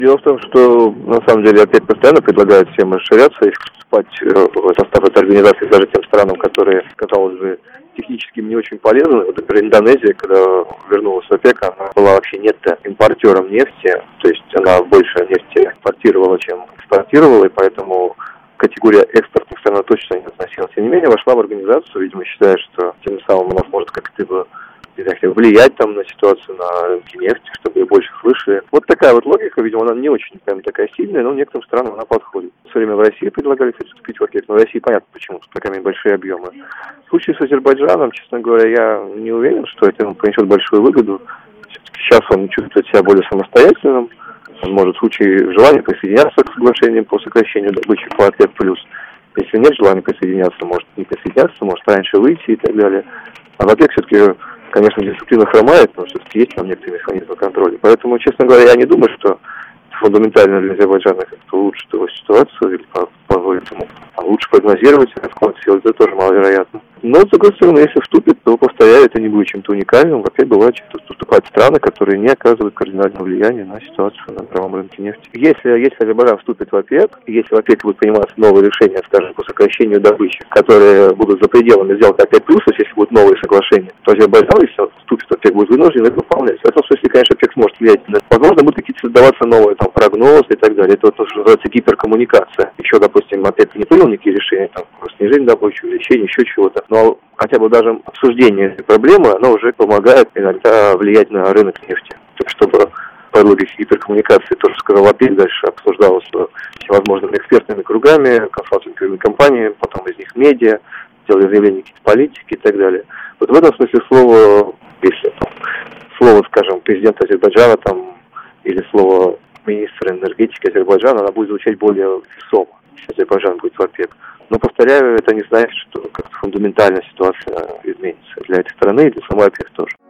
Дело в том, что на самом деле ОПЕК постоянно предлагает всем расширяться и вступать в состав этой организации даже тем странам, которые, казалось бы, технически не очень полезны. Вот, например, Индонезия, когда вернулась в ОПЕК, она была вообще нетто-импортером нефти, то есть она больше нефти экспортировала, чем экспортировала, и поэтому категория экспортных стран она точно не относилась. Тем не менее, вошла в организацию, видимо, считая, что тем самым она сможет как-то влиять там на ситуацию на рынке нефти, чтобы ее больше слышали. Вот такая вот логика, видимо, она не очень прям такая сильная, но некоторым странам она подходит. Все время в России предлагали, кстати, вступить в ОПЕК, но в России понятно, почему тут такими большие объемы. В случае с Азербайджаном, честно говоря, я не уверен, что это ему принесет большую выгоду. Все-таки сейчас он чувствует себя более самостоятельным, он может в случае желания присоединяться к соглашениям по сокращению добычи по ОПЕК+. Если нет желания присоединяться, может не присоединяться, может раньше выйти и так далее. А в ОПЕК все-таки, конечно, дисциплина хромает, но все-таки есть там некоторые механизмы контроля. Поэтому, честно говоря, я не думаю, что фундаментально для Азербайджана как-то улучшит его ситуацию или позволит ему лучше прогнозировать расклад сил, это тоже маловероятно. Но, с другой стороны, если вступит, то, повторяю, это не будет чем-то уникальным. Во-первых, бывает, что вступают страны, которые не оказывают кардинального влияния на ситуацию на мировом рынке нефти. Если Азербайджан вступит в ОПЕК, если в ОПЕК будут приниматься новые решения, скажем, по сокращению добычи, которые будут за пределами сделки ОПЕК+, то есть если будут новые соглашения, то Азербайджан, если он вступит в ОПЕК, будет вынужден это выполнять. В этом смысле, конечно, ОПЕК сможет влиять на это. Возможно, будут какие-то создаваться новые там прогнозы и так далее. Это вот то, что называется гиперкоммуникация. Еще, допустим, ОПЕК не принял никакие решения, там, снижение добычи, увеличение, еще чего-то. Но хотя бы даже обсуждение этой проблемы, оно уже помогает иногда влиять на рынок нефти. Чтобы по логике гиперкоммуникации, то, что сказал ОПЕК, дальше обсуждалось всевозможными экспертными кругами, консалтинговыми компаниями, потом из них медиа, делали заявления какие-то политики и так далее. Вот в этом смысле слово, если слово, скажем, президента Азербайджана там, или слово министра энергетики Азербайджана, она будет звучать более весомо, если Азербайджан будет в ОПЕК. Но, повторяю, это не значит, что как-то фундаментальная ситуация изменится для этой страны и для самой ОПЕК тоже.